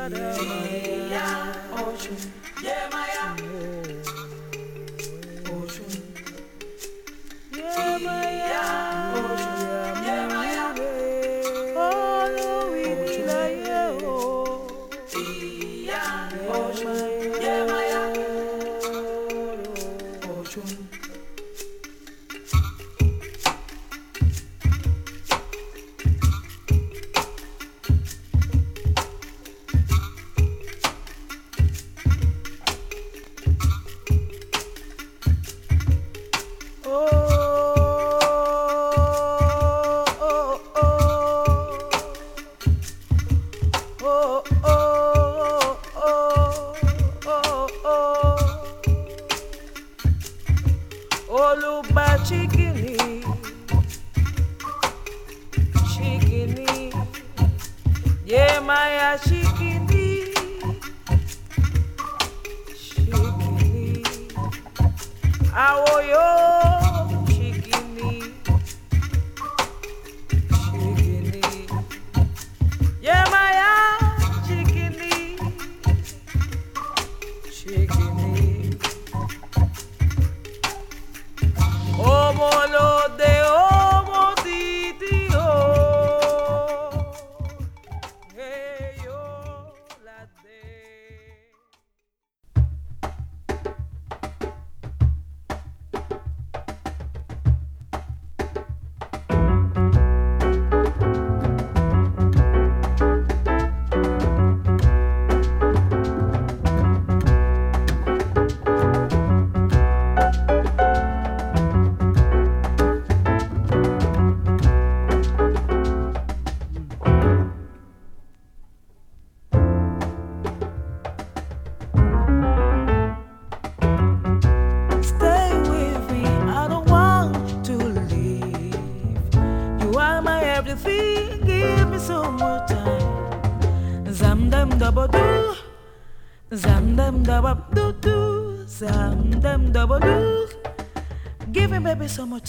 So much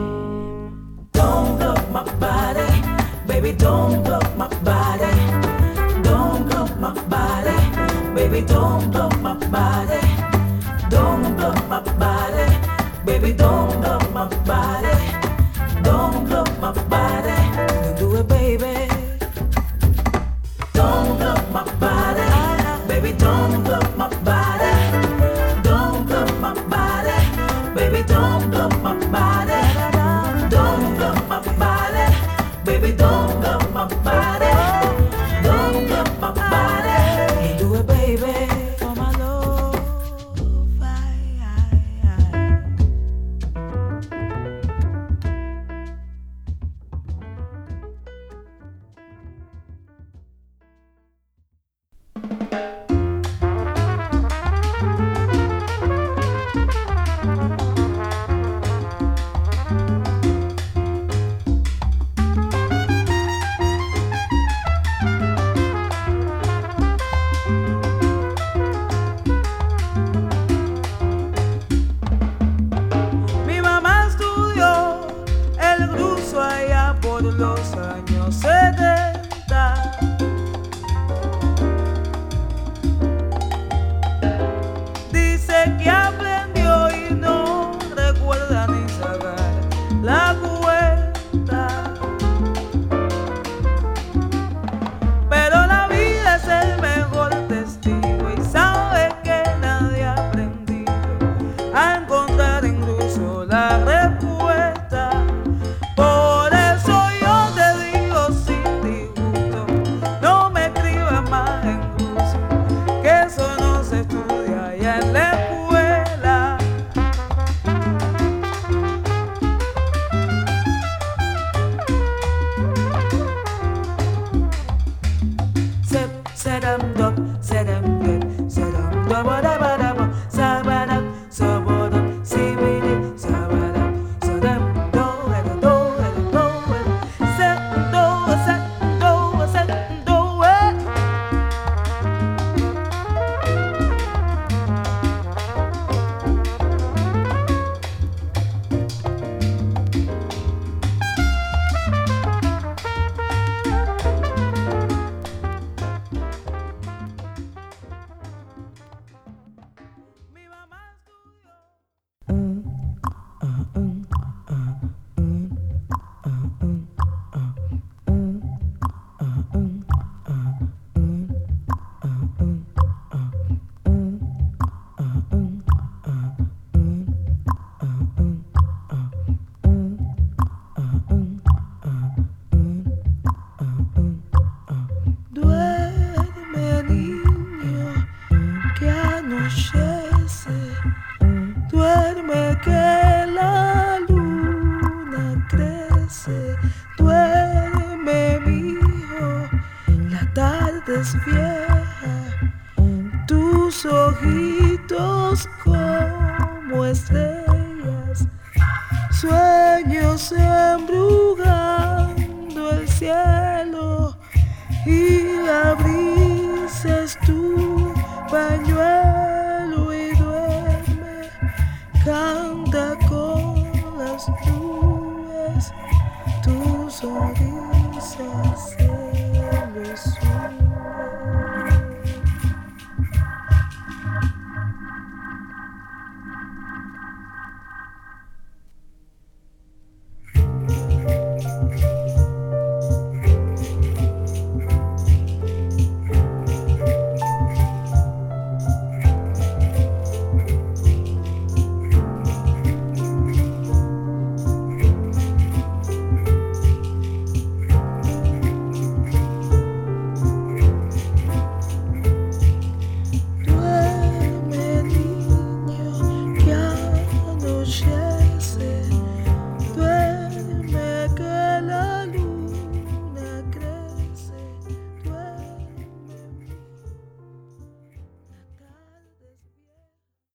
time. Don't block my body, baby. Don't block my body. Don't block my body, baby. Don't block my body. Don't block my body, baby. Don't block my body. Don't block my body. Don't do it, baby. Don't block my body, baby. Don't block my body. Don't block my body, baby. Don't block my body. Don't block my body, baby. Don't block my body. Don't block my body. Can't do it, baby, for my love. haces vieja, tus ojitos como estrellas